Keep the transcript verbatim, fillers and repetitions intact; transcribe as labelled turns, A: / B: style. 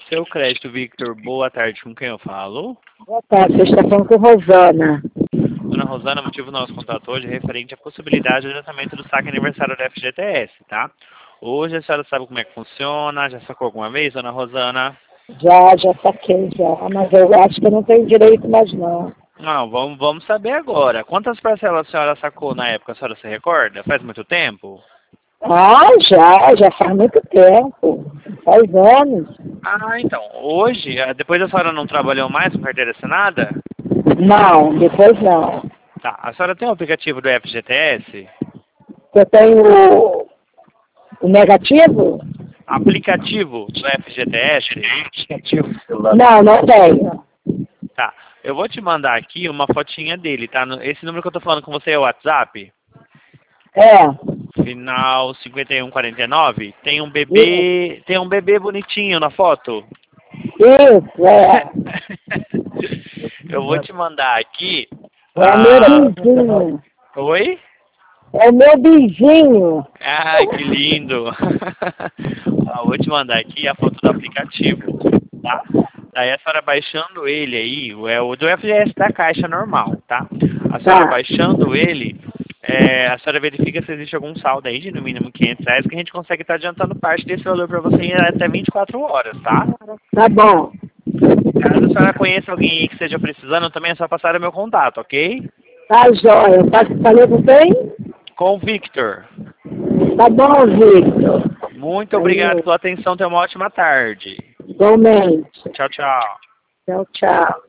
A: Seu crédito, Victor, boa tarde, com quem eu falo?
B: Boa tarde, você está falando com Rosana.
A: Dona Rosana, o motivo do nosso contato hoje é referente à possibilidade de adiantamento do saque aniversário da F G T S, tá? Hoje a senhora sabe como é que funciona, já sacou alguma vez, Dona Rosana?
B: Já, já saquei já, mas eu acho que eu não tenho direito mais não.
A: Não, vamos, vamos saber agora. Quantas parcelas a senhora sacou na época, a senhora se recorda? Faz muito tempo?
B: Ah, já, já faz muito tempo, faz anos.
A: Ah, então, hoje, eh, depois a senhora não trabalhou mais com carteira assinada?
B: Não, depois não.
A: Tá, a senhora tem o aplicativo do F G T S?
B: Eu tenho o, o negativo?
A: Aplicativo do F G T S?
B: Não, não tenho.
A: Tá, eu vou te mandar aqui uma fotinha dele, tá? No- Esse número que eu tô falando com você é o WhatsApp?
B: É,
A: Final cinquenta e um quarenta e nove? Tem um bebê, tem um bebê bonitinho na foto?
B: isso, é.
A: Eu vou te mandar aqui.
B: É o meu
A: Ah,
B: vizinho.
A: oi?
B: É o meu vizinho.
A: Ai, que lindo! Ah, vou te mandar aqui a foto do aplicativo, tá? Daí a senhora baixando ele aí, é o do F G S da Caixa normal, tá? A senhora
B: Tá,
A: baixando ele, é, a senhora verifica se existe algum saldo aí de no mínimo quinhentos reais que a gente consegue estar adiantando parte desse valor para você em até vinte e quatro horas, tá?
B: tá bom.
A: Caso a senhora conheça alguém aí que esteja precisando, também é só passar o meu contato, ok?
B: Tá jóia. Tá, falei com quem?
A: Com o Victor.
B: Tá bom, Victor.
A: Muito obrigado pela atenção, tenha uma ótima tarde.
B: Igualmente.
A: Tchau, tchau.
B: Tchau, tchau.